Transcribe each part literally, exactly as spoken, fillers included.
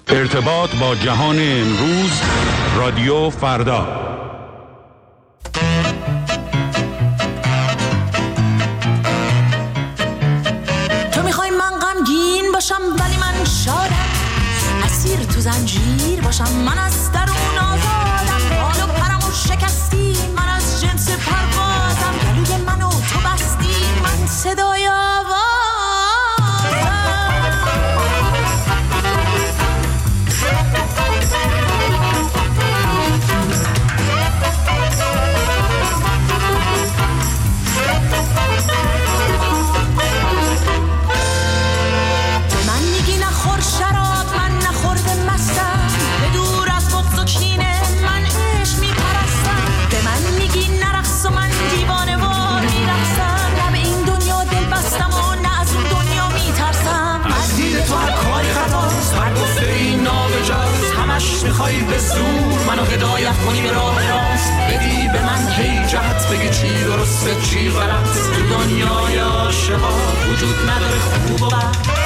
ارتباط با جهان امروز، رادیو فردا. تو میخوای من غمگین باشم ولی من شادم، اسیر تو زنجیر باشم من از درون آزادم، حال و پرمو شکستی من از جنس پروازم، گلوی منو تو بستی من صدای آوازم. میخوای به زور منو هدایت کنی به راه راست، بدی به من هی جهت، بگی چی درسته چی غلط. تو دنیای عاشقا وجود نداره خوب و بد.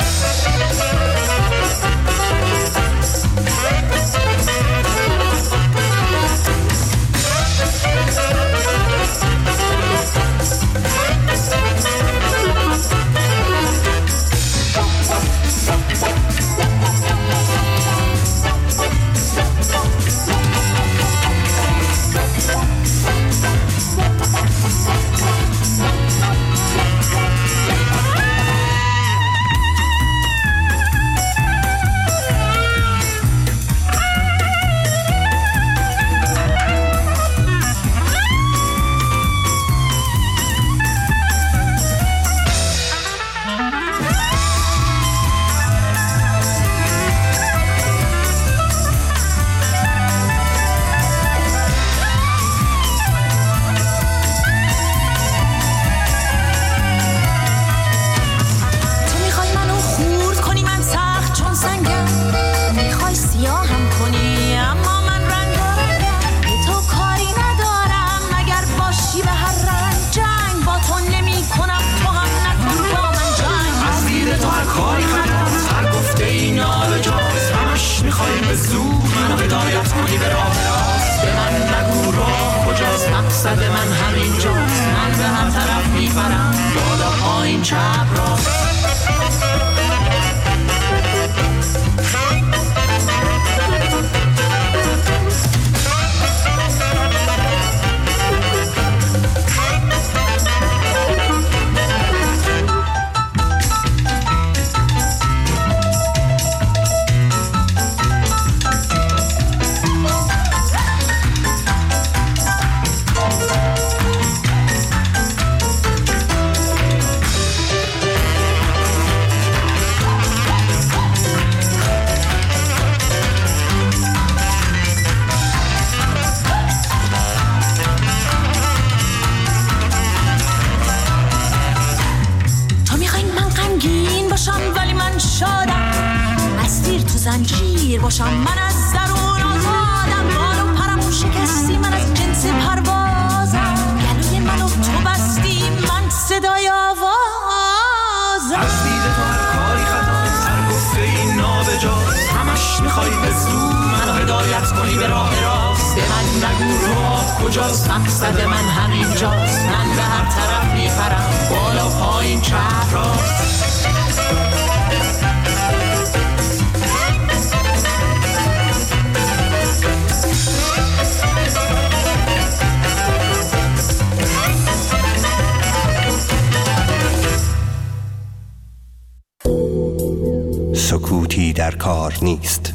سکوتی در کار نیست.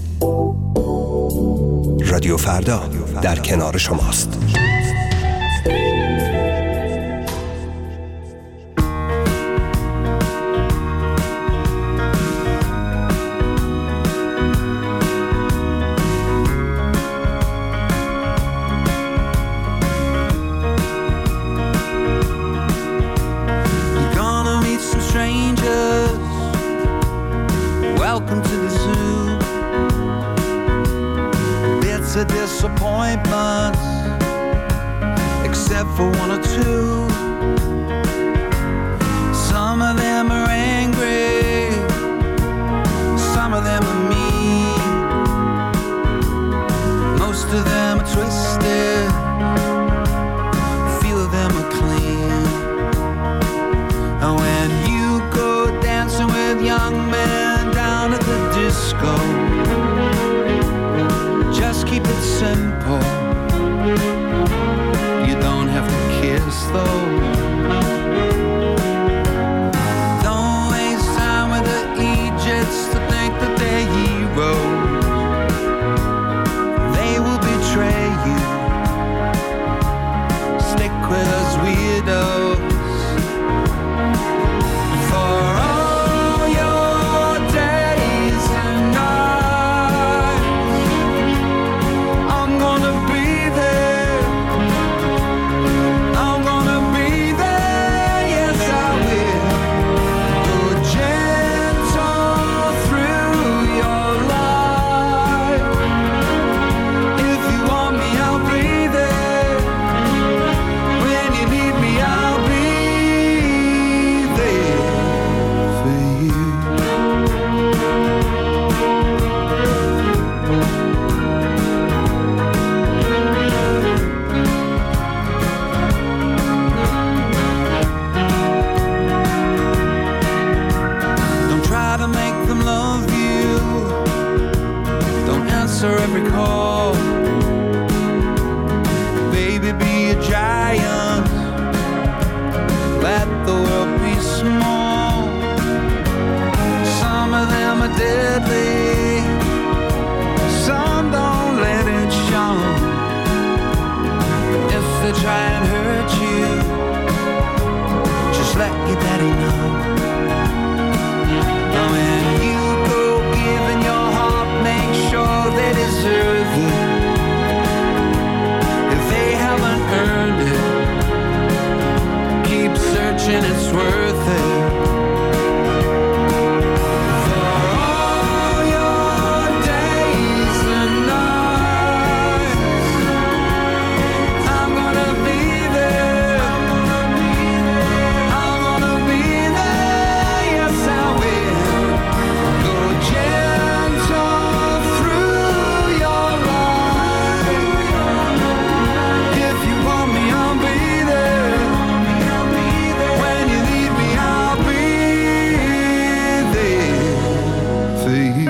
رادیو فردا در کنار شماست. Disappointments, except for one or two. Some of them are angry, some of them are mean. twisted. Feel them are clean. And when you go dancing with young men down at the disco, just keep it simple. You don't have to kiss though. Don't waste time with the Egypts to think that they're heroes. They will betray you. Stick with us weirdos. For all your days and nights, I'm gonna be there. I'm gonna be there, yes I will. Go gentle through your life. If you want me, I'll be there. When you need me, I'll be there for you. Don't try to make them love you. Don't answer every call. Baby, be a giant. Let the world be small. Some of them are deadly. Some don't let it show. If they try and hurt you, just let your daddy know. And when you go giving your heart, make sure they deserve it. If they haven't earned it, keep searching, it's worth it. For all your days and nights, I'm gonna be there. I'm gonna be there, yes I will. Go gentle through your life. If you want me, I'll be there. When you need me, I'll be there for you.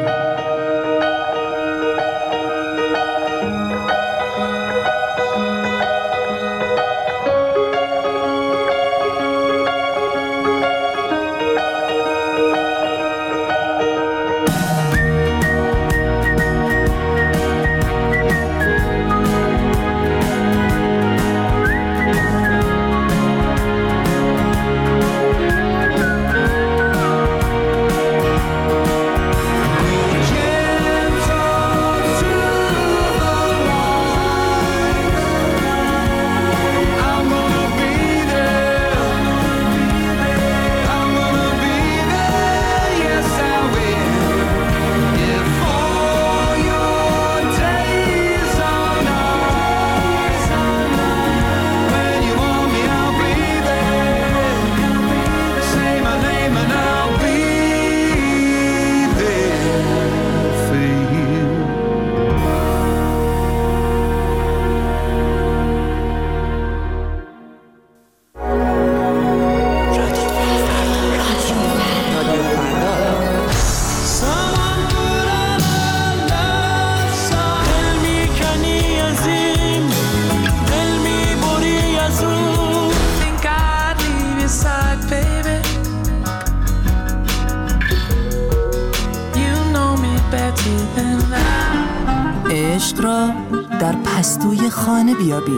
عشق را در پستوی خانه بیابید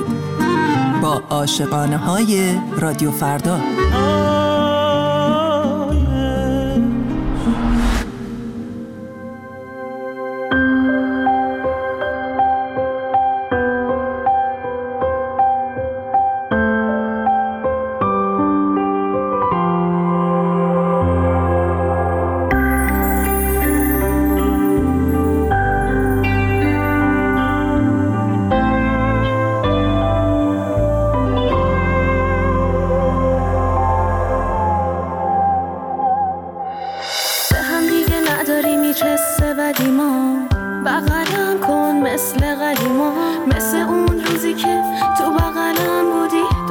با عاشقانه های رادیو فردا. بغلم کن مثل قدیما،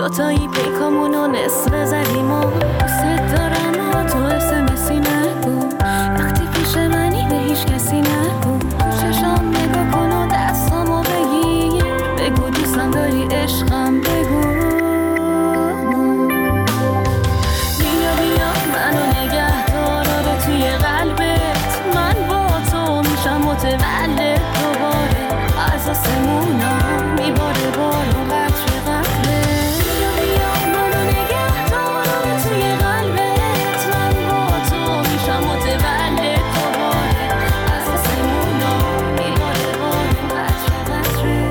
دوتایی پیکامونو نصف زدیم و دوست دارم ها تو اسمسی نگو وقتی پیش منی به هیچ کسی نگو تو چشام نگاه کن و دستامو بگیر بگو دوستم داری عشقم بگو بیا بیا منو نگه دار توی قلبت من با تو میشم متولد دوباره از آسمونا میباره بارو قطر قطره بیا بیا منو نگه دار توی قلبت من با تو میشم متولد دوباره از آسمونا میباره بارو قطر قطره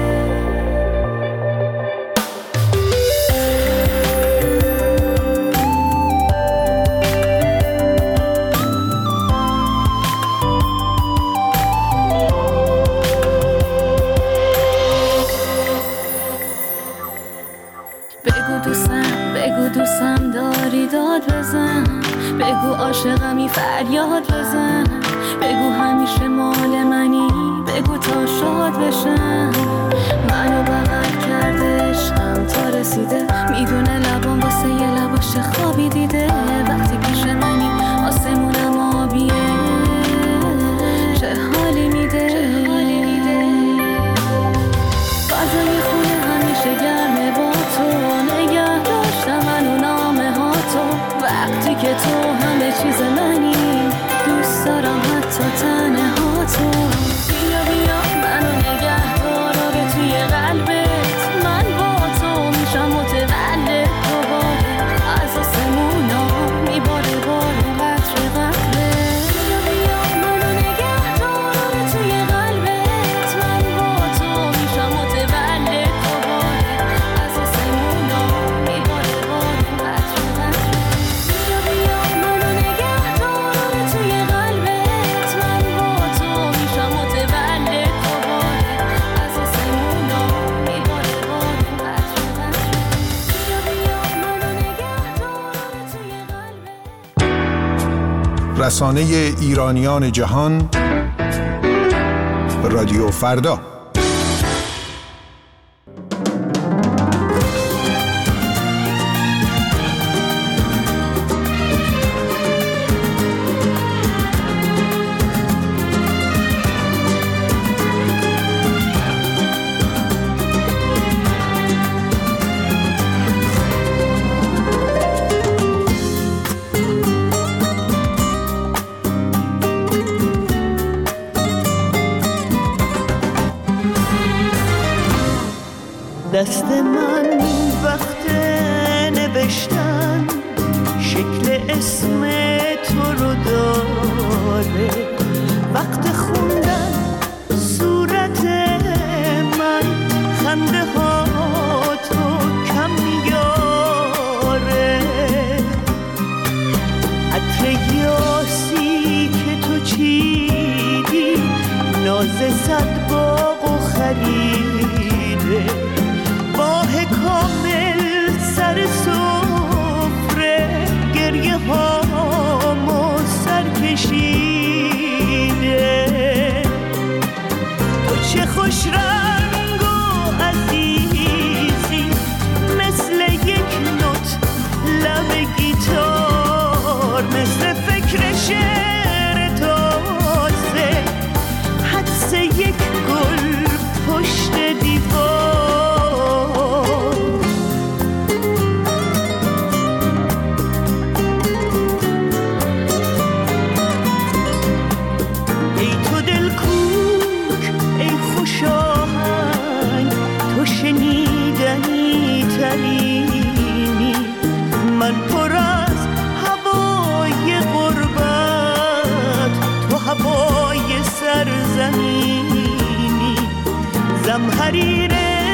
بگو دوستم بگو دوستم داری داد بزن بگو عاشقمی فریاد بزن بگو همیشه مال منی بگو تا شاد بشم منو بغل کرده عشقم تا رسیده میدونه لبام واسه یه لباش خوابی دیده وقتی پیش منی آسمونم آبیه چه حالی میده فضای خونه همیشه گرمه با تو نگه داشتم منو نامه ها تو وقتی که تو همه چیز منی دوست دارم حتی تنه ها تو بیا بیا منو نگه دار توی قلبت من با تو میشم متولد دوباره از آسمونا میباره بارو قطر قطره بیا بیا منو نگه دار توی قلبت من با تو میشم متولد دوباره از آسمونا میباره بارو قطر قطره بیا بیا منو نگه دار توی قلبت من با تو میشم متولد دوباره از آسمونا میباره بارو قطر قطره بیا بیا منو نگه دار توی قلبت. رسانه ایرانیان جهان رادیو فردا. دست من وقت نوشتن شکل اسم تو رو داره وقت خوندن صورت من خنده ها تو کم میاره عطر یاسی که تو چیدی ناز صد باغ و خریده ماه کامل سر سفره گریه هامو سر کشیده تو چه خوش رنگ و عزیزی مثل یک نوت لب گیتار مثل فکر شعر تازه حدس یک گل پشت دیوار شنیدنی ترینی من پر از هوای غربت تو هوای سرزمینی زمحریر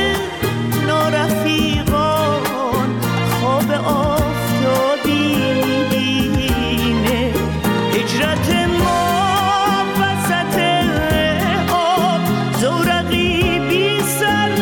نارفیقان خواب آفتابی میبینه هجرت ما وسط آب زورقی بی سر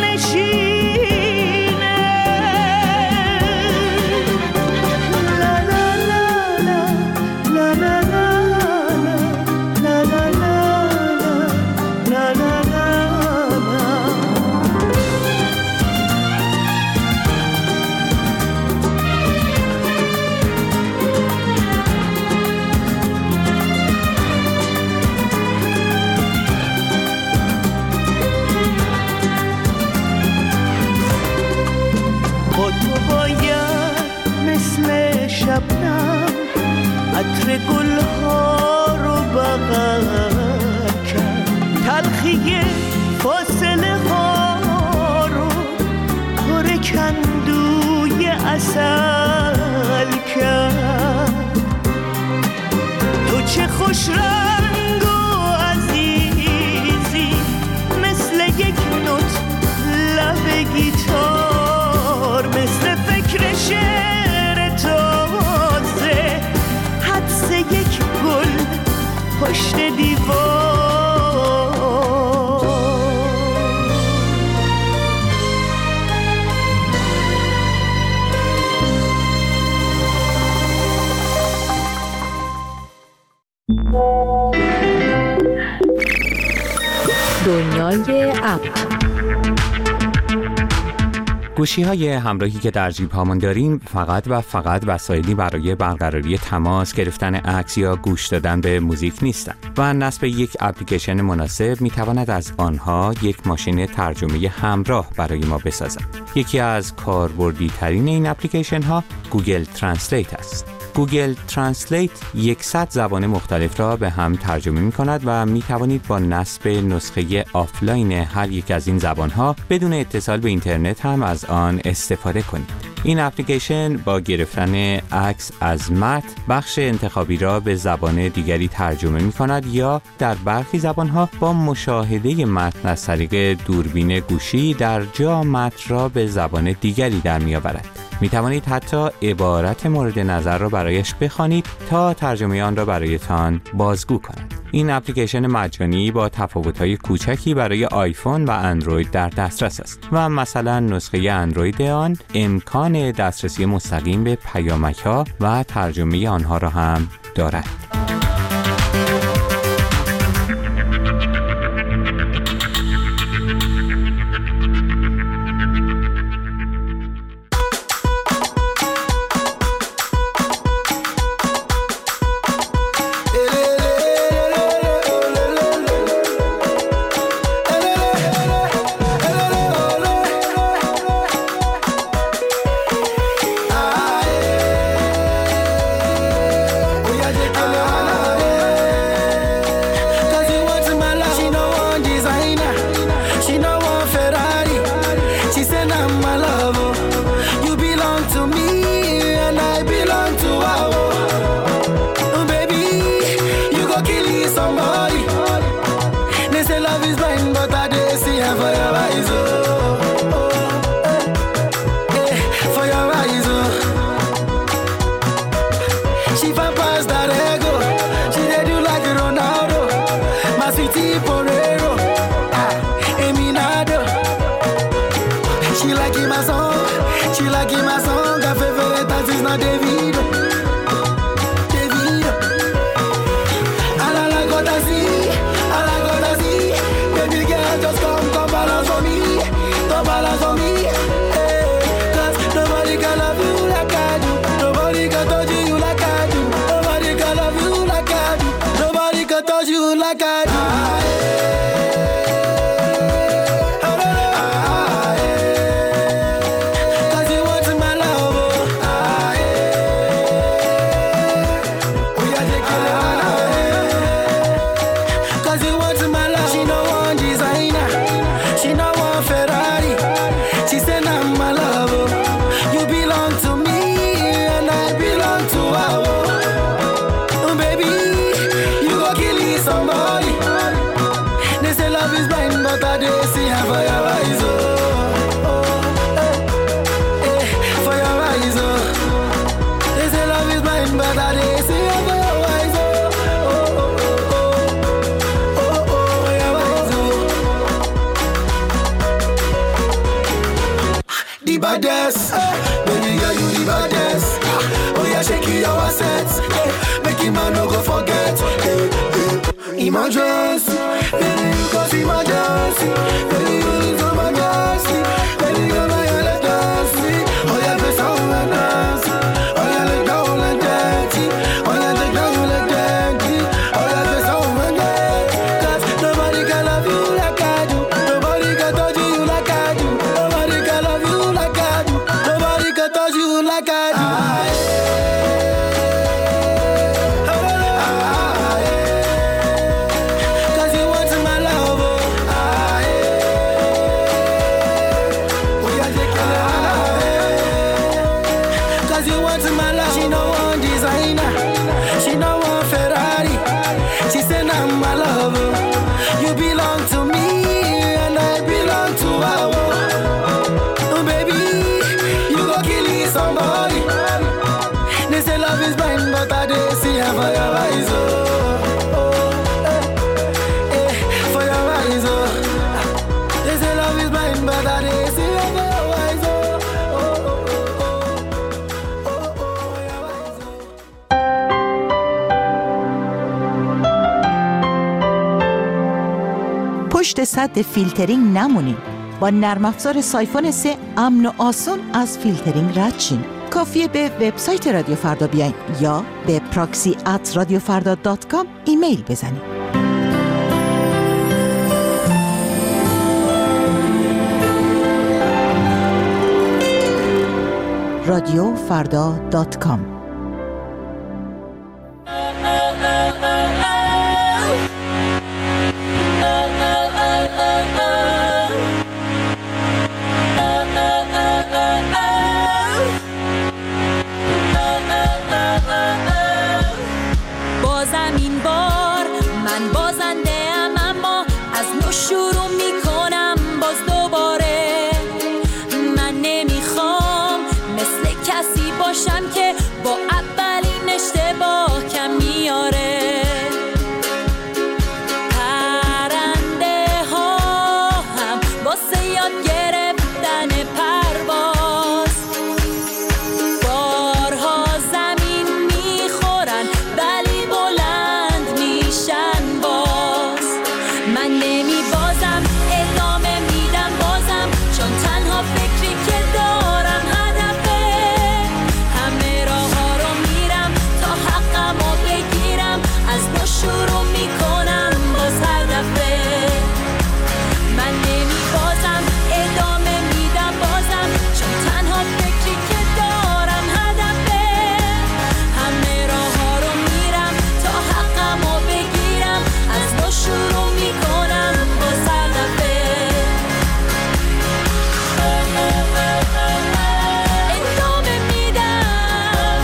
خوش رنگ و عزیزی مثل یک نوت لب گیتار، مثل فکر شعر تازه حدس یک گل پشت دیوار. دنیای اپ گوشی‌های همراهی که در جیب‌هامون داریم فقط و فقط وسایلی برای برقراری تماس، گرفتن عکس یا گوش دادن به موزیک نیستند و نصب یک اپلیکیشن مناسب می‌تواند از آنها یک ماشین ترجمه همراه برای ما بسازد. یکی از کاربردی‌ترین این اپلیکیشن‌ها گوگل ترنسلیت است. گوگل ترنسلیت صد زبان مختلف را به هم ترجمه می کند و می توانید با نصب نسخه آفلاین هر یک از این زبانها بدون اتصال به اینترنت هم از آن استفاده کنید. این اپلیکیشن با گرفتن عکس از متن بخش انتخابی را به زبان دیگری ترجمه می کند یا در برخی زبانها با مشاهده متن از طریق دوربین گوشی در جا متن را به زبان دیگری در می آورد. می توانید حتی عبارت مورد نظر را برایش بخوانید تا ترجمه آن را برایتان بازگو کند. این اپلیکیشن مجانی با تفاوت‌های کوچکی برای آیفون و اندروید در دسترس است و مثلا نسخه اندروید آن امکان دسترسی مستقیم به پیامک‌ها و ترجمه آنها را هم دارد. Emergency, baby, cause emergency, baby, it's emergency, baby, you're my emergency. Oh yeah, this all my dance. Oh yeah, let go, let dirty. Oh yeah, let go, let dirty. Oh yeah, this all my dance. Cause nobody can love you like I do. Nobody can touch you like I do. Nobody can love you like I do. Nobody can touch you like I do. Cause you want my love, oh, ah, yeah. پشت سد فیلترینگ نمونین. با نرم افزار سایفون سه امن و آسون از فیلترینگ رد شین. کافیه به وبسایت رادیو فردا بیاین یا به پراکسی ات رادیو فردا دات کام ایمیل بزنین. رادیو فردا دات کام. بازم این بار من بازنده ام، اما از نو شروع میکنم باز دوباره. من نمیخوام مثل کسی باشم که با اولین اشتباه کم میاره. پرنده ها هم واسه یاد گرفتن پرواز بارها زمین میخورن ولی بلند میشن باز. من نمی بازم ادامه میدم بازم، چون تنها فکری که دارم هدفه. همه راه ها رو میرم تا حقم رو بگیرم، از نو شروع میکنم باز هر دفعه. من نمی بازم ادامه میدم بازم، چون تنها فکری که دارم هدفه. همه راه ها رو میرم تا حقم رو بگیرم، از نو شروع میکنم باز هر دفعه. ادامه میدم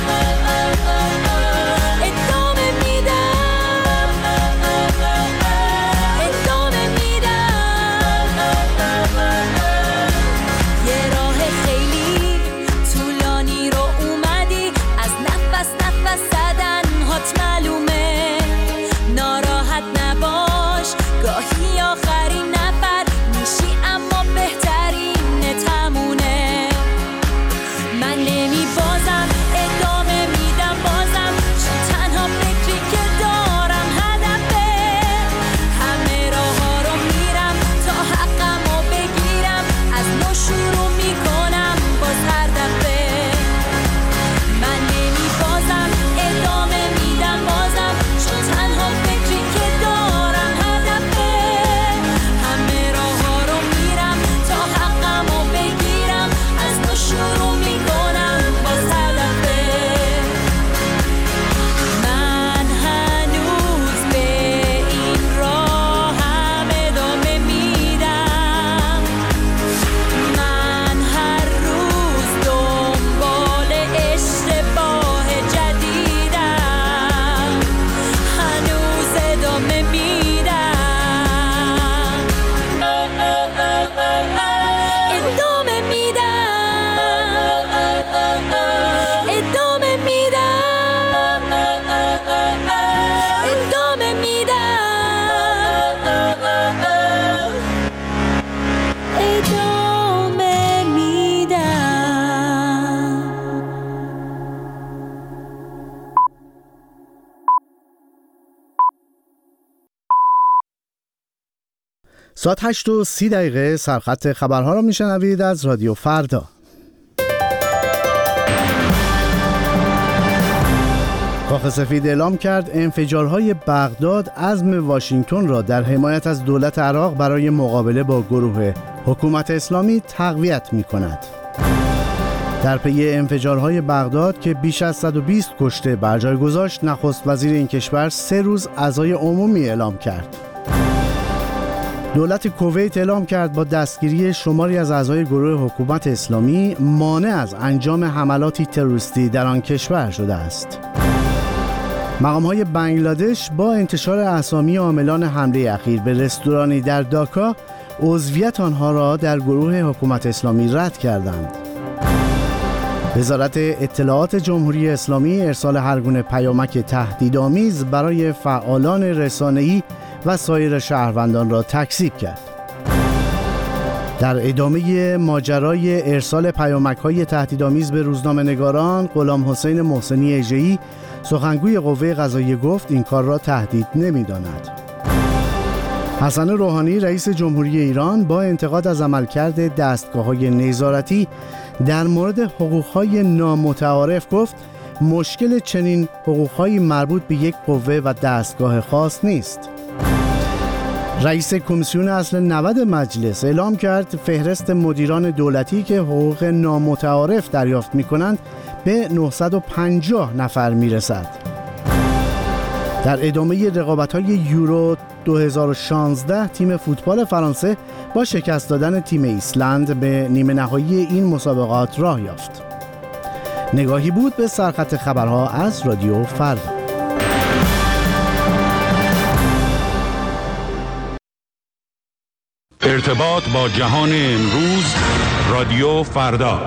ادامه میدم ادامه میدم. یه راه خیلی طولانی رو اومدی، از نفس نفس زدن هات معلومه. ناراحت نباش گاهی آخرین نفر میشی، اما بهترین تمونه. من نمی بازم ادامه میدم بازم، چون تنها فکری که دارم هدفه. همه راه ها رو میرم تا حقم رو بگیرم، از نو شروع میکنم باز هر دفعه. من نمی بازم ادامه میدم بازم، چون تنها فکری که دارم هدفه. همه راه ها رو میرم تا حقم رو بگیرم، از نو شروع میکنم باز هر دفعه. من هنوز به این راهم ادامه میدم. من هر روز دنبال اشتباه جدیدم، هنوز ادامه میدم ادامه میدم ادامه میدم ادامه میدم ادامه ساعت هشت و سی دقیقه سرخط خبرها را میشنوید از رادیو فردا. کاخ سفید اعلام کرد انفجارهای بغداد عزم واشنگتن را در حمایت از دولت عراق برای مقابله با گروه حکومت اسلامی تقویت می کند. در پی انفجارهای بغداد که بیش از صد و بیست کشته بر جای گذاشت، نخست وزیر این کشور سه روز عزای عمومی اعلام کرد. دولت کویت اعلام کرد با دستگیری شماری از اعضای گروه حکومت اسلامی مانع از انجام حملاتی تروریستی در آن کشور شده است. مقام‌های بنگلادش با انتشار اسامی عاملان حمله اخیر به رستورانی در داکا، عضویت آنها را در گروه حکومت اسلامی رد کردند. وزارت اطلاعات جمهوری اسلامی ارسال هر گونه پیامک تهدیدآمیز برای فعالان رسانه‌ای و سایر شهروندان را تکذیب کرد. در ادامه ماجرای ارسال پیامک‌های تهدیدآمیز به روزنامه‌نگاران، غلام حسین محسنی اژه‌ای سخنگوی قوه قضاییه گفت این کار را تهدید نمی‌داند. حسن روحانی رئیس جمهوری ایران با انتقاد از عملکرد دستگاه‌های نظارتی در مورد حقوق‌های نامتعارف گفت مشکل چنین حقوق‌هایی مربوط به یک قوه و دستگاه خاص نیست. رئیس کمیسیون اصل نود مجلس اعلام کرد فهرست مدیران دولتی که حقوق نامتعارف دریافت می‌کنند به نهصد و پنجاه نفر میرسد. در ادامه رقابت‌های یورو دو هزار و شانزده تیم فوتبال فرانسه با شکست دادن تیم ایسلند به نیمه نهایی این مسابقات راه یافت. نگاهی بود به سرخط خبرها از رادیو فردا. ارتباط با جهان امروز، رادیو فردا.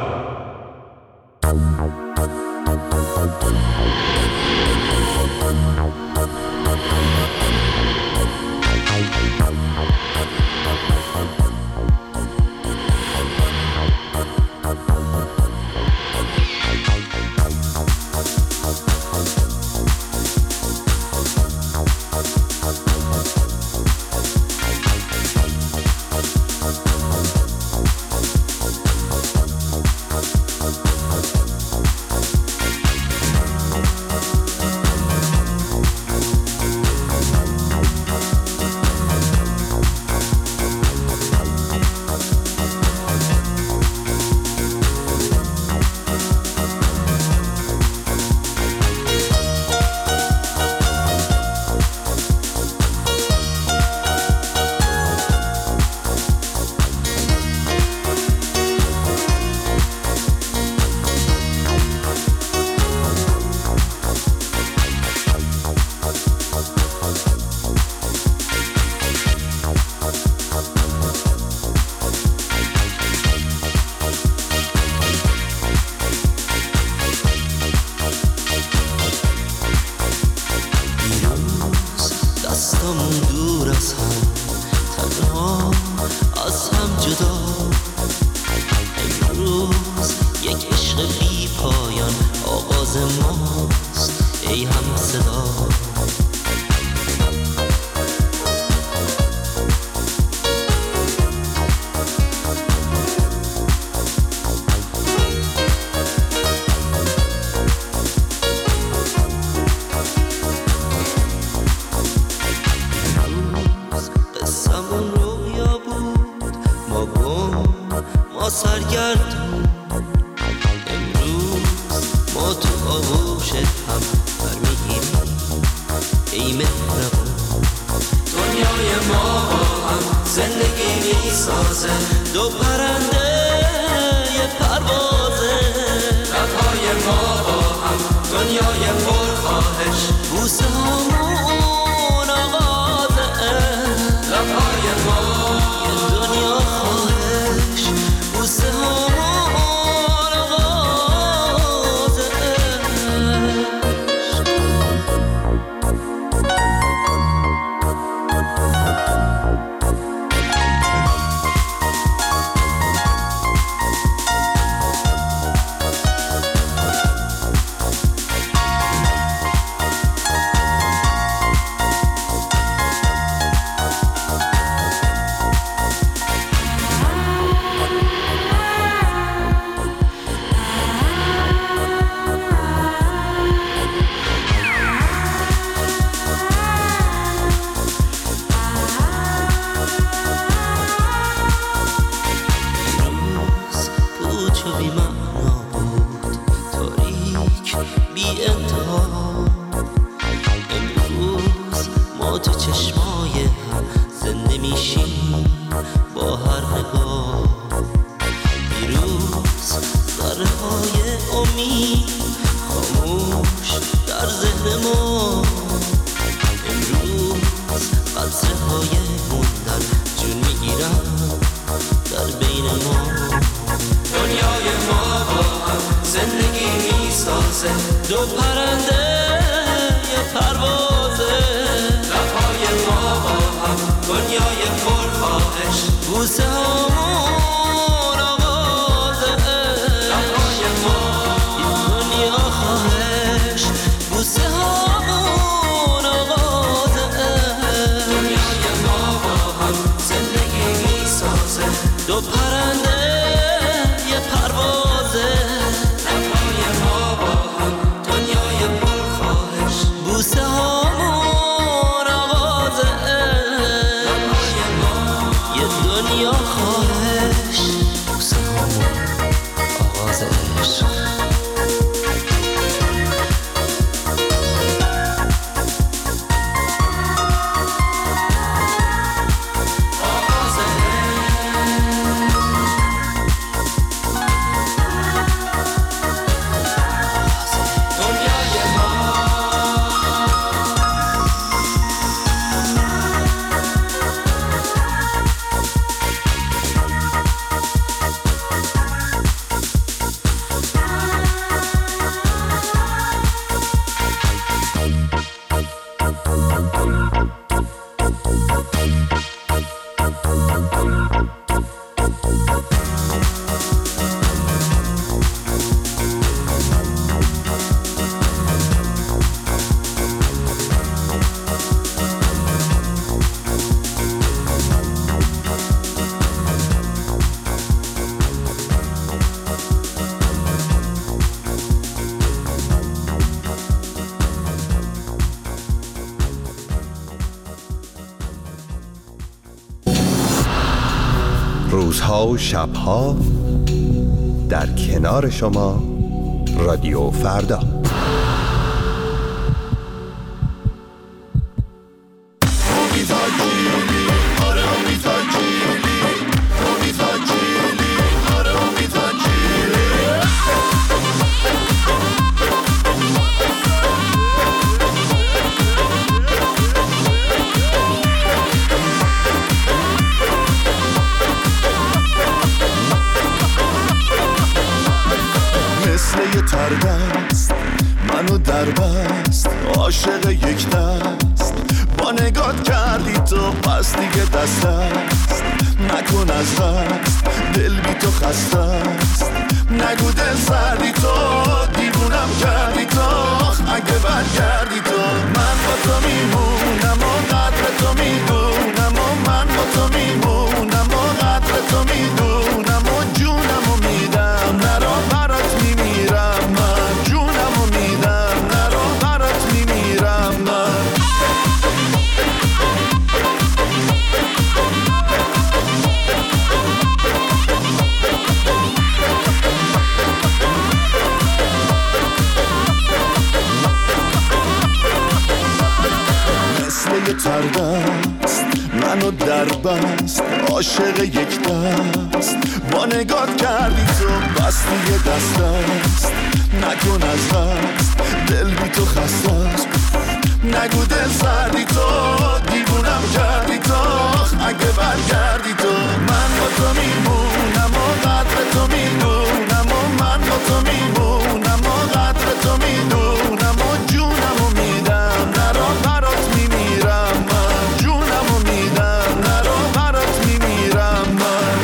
بوسه هامون آغازه دنیای ما با روزها و شبها در کنار شما رادیو فردا. تردست منو در بست عاشق یک دست با نگات کردی تو پس دیگه دست است نکن از دست دل بی تو خسته است نگو دل سردی تو دیوونم کردی تو اگه برگردی تو من با تو میمونم و قدر تو میدونم و من با تو میمونم و قدر تو میدونم و جونم و میدم نرا برات میمیرم من جونم و میدم نرا برات میمیرم من مثل یه تردست منو در بست عاشق یک دست با نگات کردی تو بس دیگه دست است نکن از دست دل بی تو خسته است نگو دل سردی تو دیوونم کردی تو اگه برگردی تو من با تو میمونم و قدر تو میدونم و من با تو میمونم و قدر تو میدونم و جونم و میدم نرا برات میمیرم من جونم و میدم نرا برات میمیرم من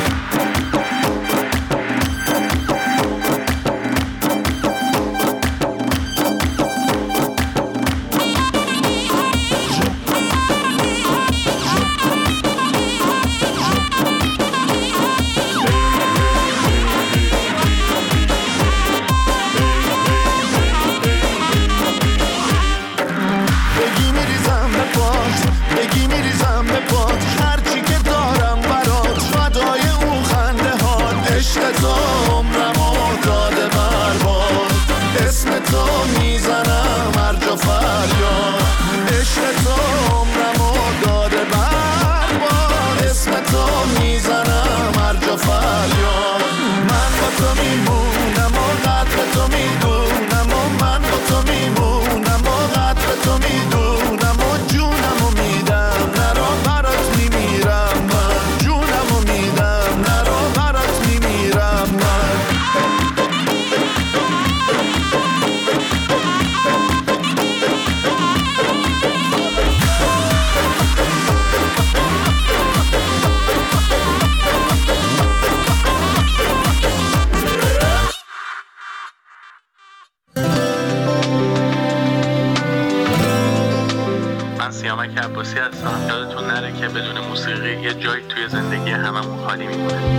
سیامک عباسی هستم. یادتون نره که بدون موسیقی یه جایی توی زندگی هممون خالی میمونه.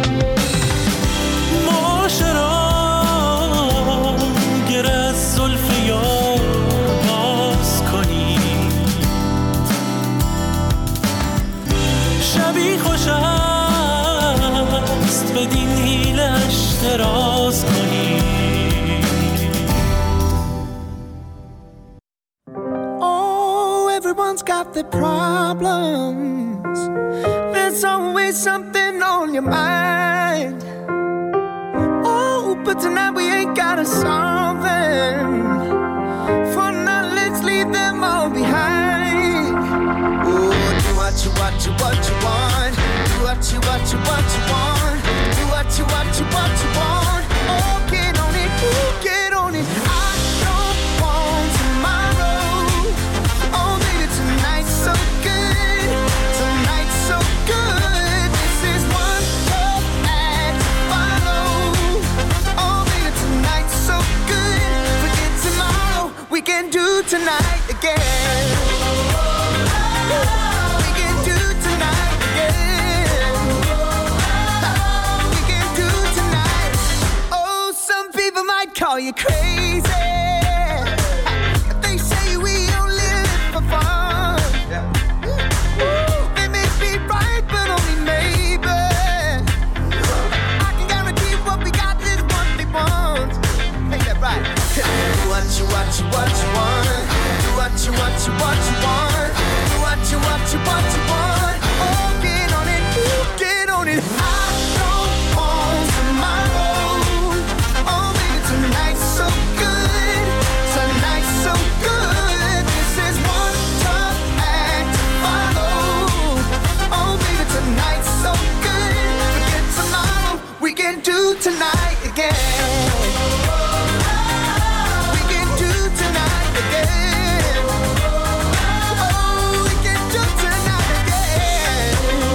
معاشرا گر از زلف یار باز کنی شبی خوش است بدین حیلش دراز کنی Everyone's got their problems. There's always something on your mind. Oh, but tonight we ain't gotta solve them. For now, let's leave them all behind. Oh, do what you, what you, what you want. Do what you, what you, what you want. Do what you, what you, what you want. Oh, get on it, oh, get on it. I don't want tomorrow. Tonight's so good, tonight's you crazy? They say we only live for fun. Ooh, they may be right, but only maybe. I can guarantee what we got is what they want. Ain't that right? Do what you, what you, what you want. Do what you, what you, what you want. Do what you, what you, what you want. Oh, get on it, ooh, get on it. I don't want tomorrow. Oh, baby, tonight's so good. Tonight's so good. This is one tough act to follow. Oh, baby, tonight's so good. Forget tomorrow, we can do tonight again. We can do tonight again. Oh, we can do tonight again.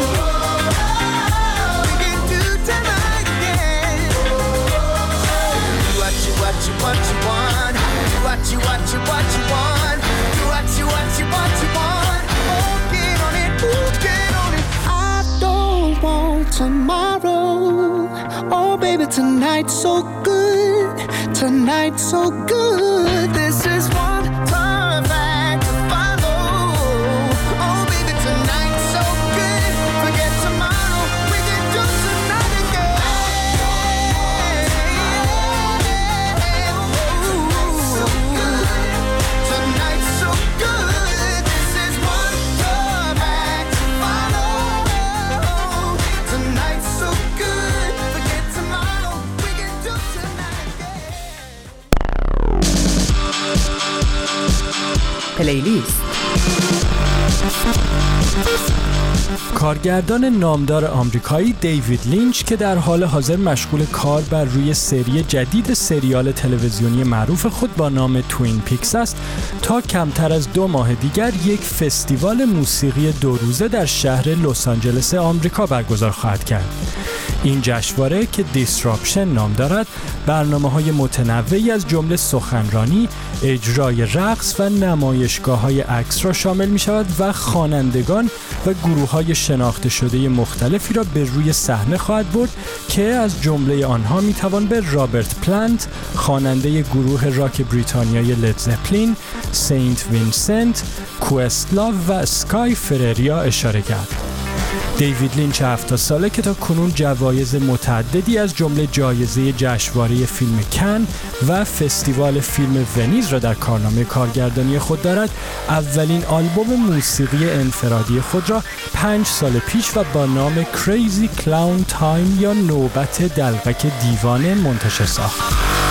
We can do tonight again. Do what you, what you, what you want. Do what you, what you, what you want. Do what you, what you, what you want. Oh, get on it, ooh, get on it. I don't want tomorrow. Oh, baby, tonight's so good. Tonight's so good. This is one time back to follow. Oh, baby, tonight's so good. Forget tomorrow. We can do tonight again. Tonight's so good. This is one time back to follow. Tonight's so good. Forget tomorrow. We can do tonight again. پلیلیست. کارگردان نامدار آمریکایی دیوید لینچ که در حال حاضر مشغول کار بر روی سری جدید سریال تلویزیونی معروف خود با نام توین پیکس است، تا کمتر از دو ماه دیگر یک فستیوال موسیقی دو روزه در شهر لس آنجلس آمریکا برگزار خواهد کرد. این جشنواره که دیسراپشن نام دارد، برنامه‌های متنوعی از جمله سخنرانی، اجرای رقص و نمایشگاه‌های عکس را شامل می‌شود و خوانندگان و گروه‌های شناخته شده مختلفی را به روی صحنه خواهد برد که از جمله آنها می‌توان به رابرت پلانت، خواننده گروه راک بریتانیایی لید زپلین، سینت وینسنت، کوستلاو و اسکای فرریا اشاره کرد. دیوید لینچ هفتاد ساله که تا کنون جوایز متعددی از جمله جایزه جشنواره فیلم کن و فستیوال فیلم ونیز را در کارنامه کارگردانی خود دارد، اولین آلبوم موسیقی انفرادی خود را پنج سال پیش و با نام کریزی کلاون تایم یا نوبت دلقک دیوانه منتشر ساخت.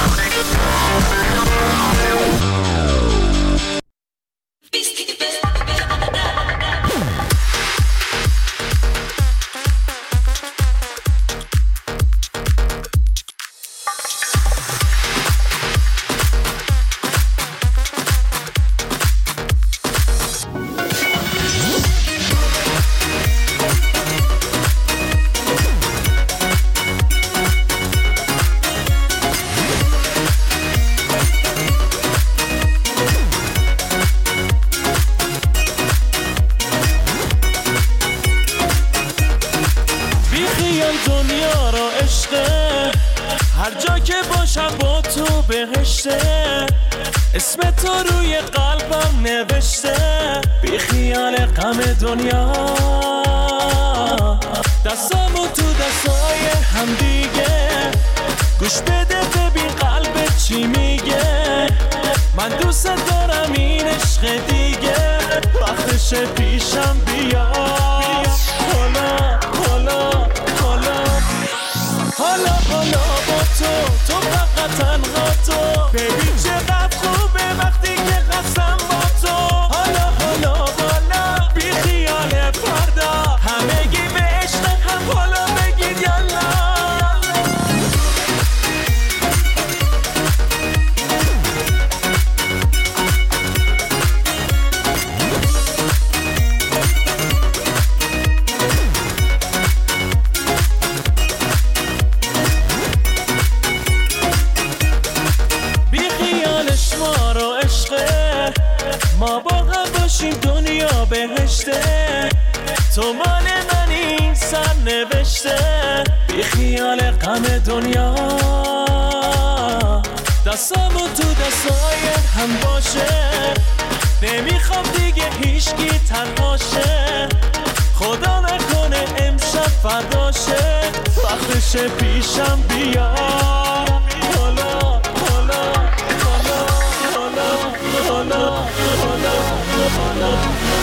اسم تو روی قلبم نوشته، بی خیال غم دنیا، دستامو تو دستای هم دیگه، گوش بده ببین قلبت چی میگه، من دوست دارم این عشق دیگه، وقتش پیشم بیا، حالا حالا حالا حالا حالا با تو، تو فقط تنها تو، ببین چقدر خوبه وقتی که قسم با تو، حالا حالا بالا بی خیال فردا، همگی به عشق هم حالا بگید یالا. ما با هم باشیم دنیا بهشته، تو مال من این سر نوشته، بی خیال غم دنیا، دستامو تو دستای هم باشه، نمیخوام دیگه هیچکی تنهاشه، خدا نکنه امشب فرداشه، وقتشه پیشم بیا حالا حالا حالا حالا حالا حالا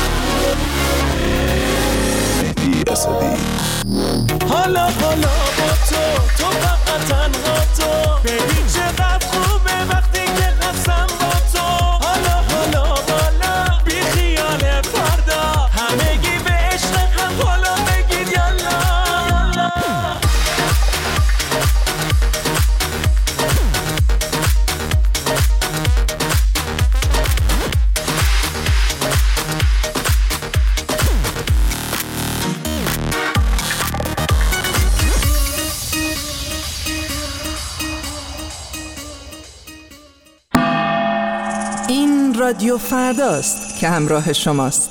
مهدی اسدی. حالا حالا با تو تو فقط تنها تو، ببین چقدر خوبه وقتی که هستم با تو. حالا حالا حالا بی خیال فردا، همگی به عشق هم حالا بگید یالا یالا. رادیو فرداست که همراه شماست.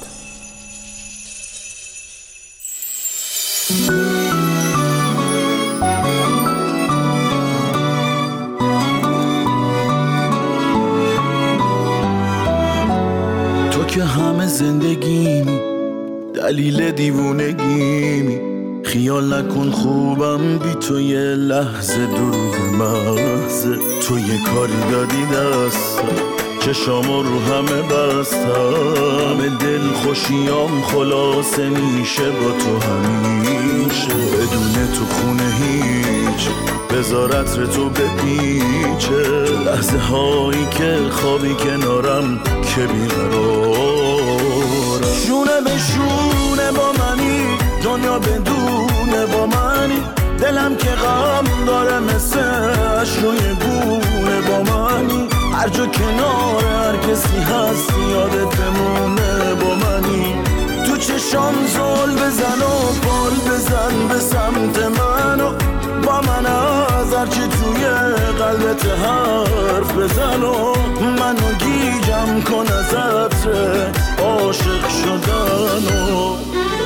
تو که همه زندگیمی، دلیل دیوونگیمی، خیال نکن خوبم بی تو یه لحظه، دروغ محض تو یه کاری دادی دستم، چشامو رو همه بستم، دل خوشیام خلاصه میشه با تو همیشه، بدون تو خونه هیچ بذار عطر تو بپیچه، لحظه هایی که خوابی کنارم که بیقرارم، شونه به شونه با منی، دنیا بدونه با منی، دلم که غم داره مثل اش روی گونه با منی، هر جا کنار هر کسی هست یادت بمونه با منی، تو چشام زل بزن و بال بزن به سمت منو، با من از هرچی توی قلبت حرف بزن و منو گیجم کن از عطر عاشق شدنو.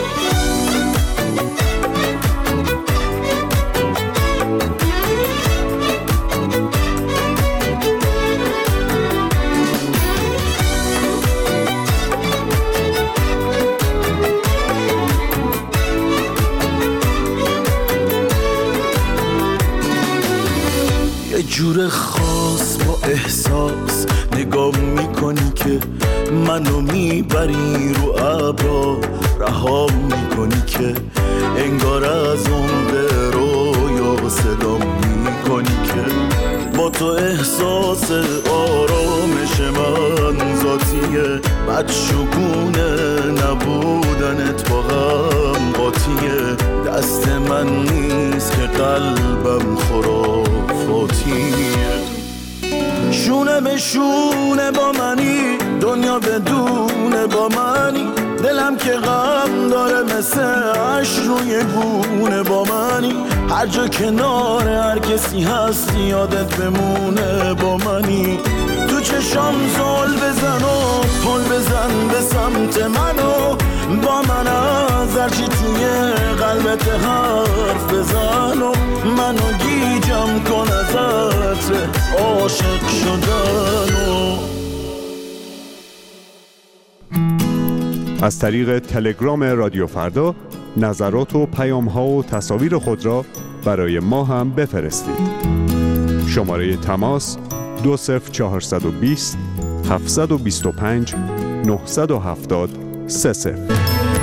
جور خاص با احساس نگاه میکنی که منو میبری رو ابرا، رها میکنی که انگار از اون به رویا صدا میکنی که با تو احساس آرامش من ذاتیه، بدشگونه نبودنت با غم قاطیه، دست من نیست که قلبم خرافاتیه، شونه به شونه با منی، دنیا بدونه با منی، دلم که غم داره مثل اش روی گونه با منی، هر جا کنار هر کسی هست یادت بمونه با منی، تو چشام زل بزن و پل بزن به سمت منو، با من از هرچی توی قلبت حرف بزن و منو گیجم کن از عطر عاشق شدنو. از طریق تلگرام رادیو فردا نظرات و پیام‌ها و تصاویر خود را برای ما هم بفرستید. شماره تماس دو صفر چهارصد و بیست هفتصد و بیست و پنج نهصد و هفتاد سه صفر.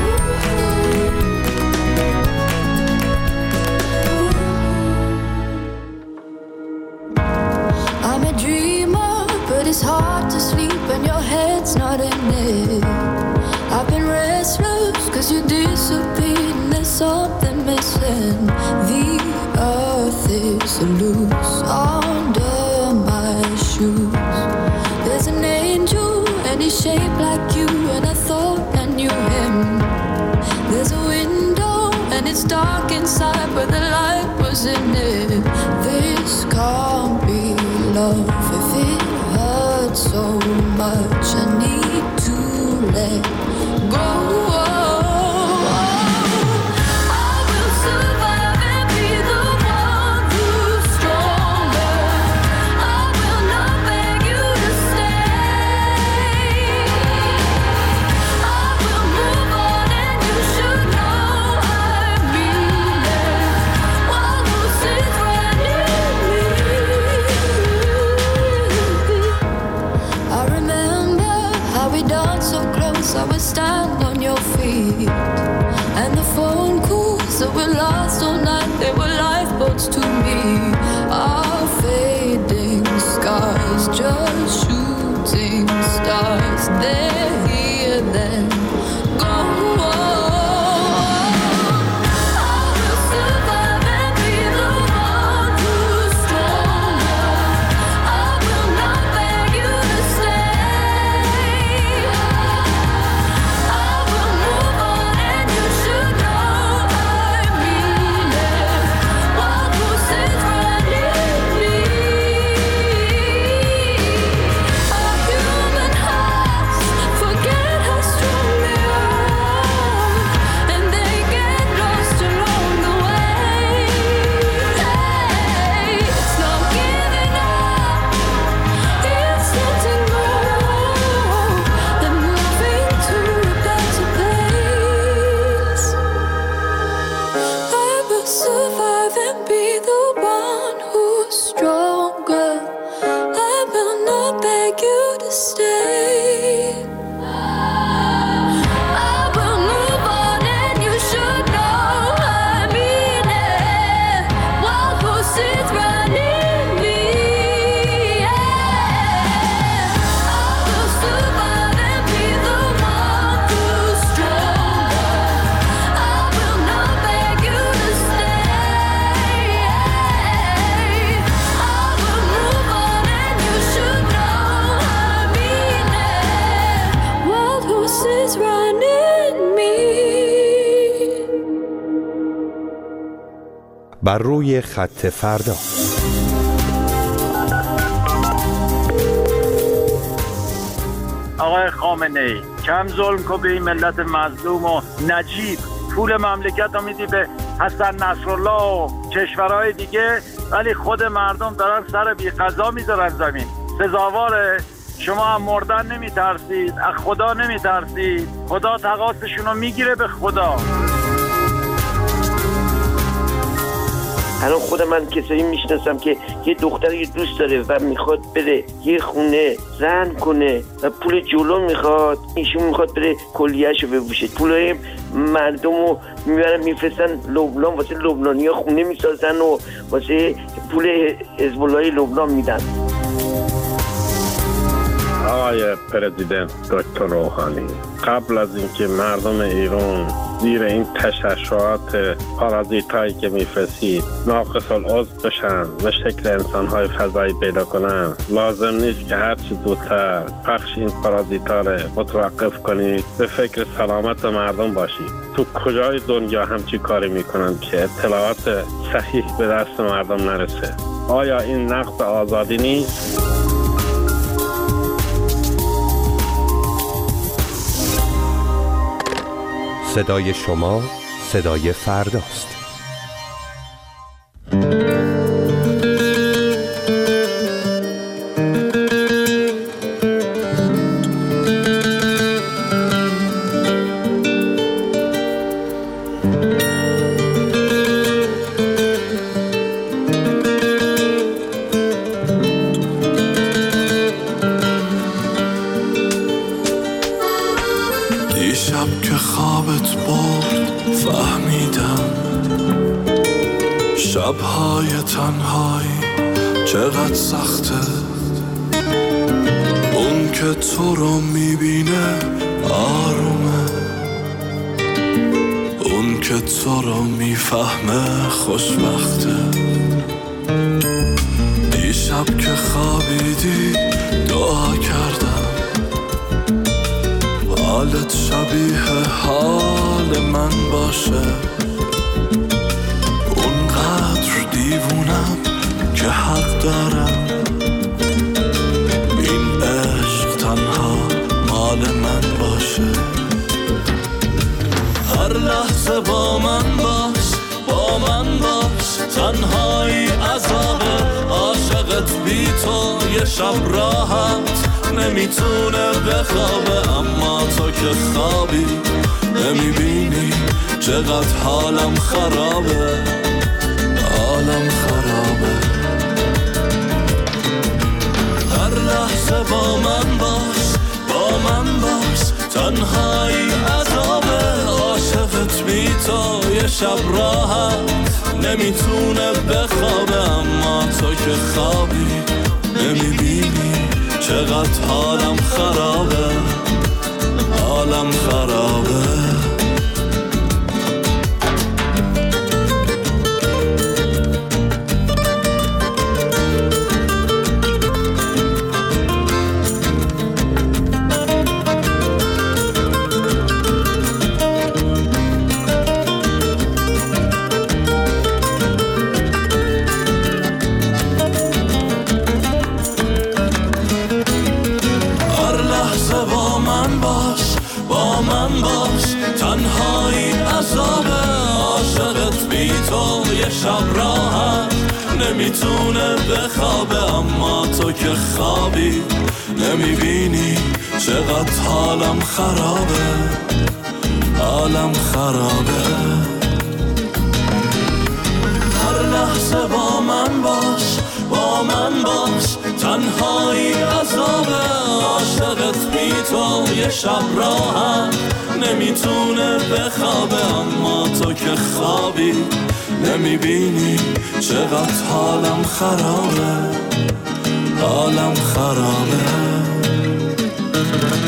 It's hard to sleep when your head's not in it. I've been restless cause you disappeared and there's something missing. The earth is loose under my shoes. There's an angel and he's shaped like you, and I thought I knew him. There's a window and it's dark inside but the light was in it. This can't be love if it so much. I need to let go. I will survive and be the one who's stronger. I will not survive and be the one who's stronger. I will not beg you to stay. I will move on and you should know I mean it. Wild horses running me. Yeah. I will survive and be the one who's stronger. I will not beg you to stay. I will move on and you should know I mean it. Wild horses running me. بر روی خط فردا. آقای خامنه‌ای کم ظلم کو به این ملت مظلوم و نجیب. پول مملکت رو میدی به حسن نصرالله و کشورهای دیگه، ولی خود مردم دارن سر بی قضا میذارن زمین. سزاواره؟ شما هم مردن نمیترسید، از خدا نمیترسید؟ خدا تقاصشون رو میگیره به خدا. الان خود من کسایی میشناسم که یه دختری دوست داره و میخواد بره یه خونه زن کنه و پول جلو میخواد، ایشون میخواد بره کلیه‌شو بپوشه. پولای مردمو میبرن میفرستن لبنان، واسه لبنانی‌ها خونه میسازن و واسه پول حزب الله لبنان میدن. آقای پرزیدنت دکتر روحانی، قبل از اینکه مردم ایران زیر این تشعشعات پارازیتایی که میفرستید ناقص العضو بشن و شکل انسان‌های فضایی پیدا کنن، لازم نیست که هرچی زودتر پخش این پارازیتا رو متوقف کنید، به فکر سلامت مردم باشید. تو کجای دنیا همچی کاری میکنن که اطلاعات صحیح به دست مردم نرسه؟ آیا این نقض آزادی نیست؟ صدای شما صدای فرداست. دیشب که خوابت برد فهمیدم شبهای تنهایی چقدر سخته. اون که تو رو میبینه آرومه، اون که تو رو میفهمه خوشبخته. دیشب که خوابیدی دعا کردم حالت شبیه حال من باشه. اونقدر دیوونم که حق دارم این عشق تنها مال من باشه. هر لحظه با من باش، با من باش، تنهایی عذابه. عاشقت بی تو یه شب راحت نمیتونه بخوابه، اما تو که خوابی نمیبینی چقدر حالم خرابه، حالم خرابه. هر لحظه با من باش، با من باش، تنهایی عذابه. عاشقت بی تو یه شب راحت نمیتونه بخوابه، اما تو که خوابی نمیبینی چقدر حالم خرابه، حالم خرابه. شب راحت نمیتونه بخوابه، اما تو که خوابی نمیبینی چقدر حالم خرابه، حالم خرابه. تنهایی عذابه، عاشقت بی تو یه شب راهم نمیتونه بخوابه، اما تو که خوابی نمیبینی چقدر حالم خرابه، حالم خرابه.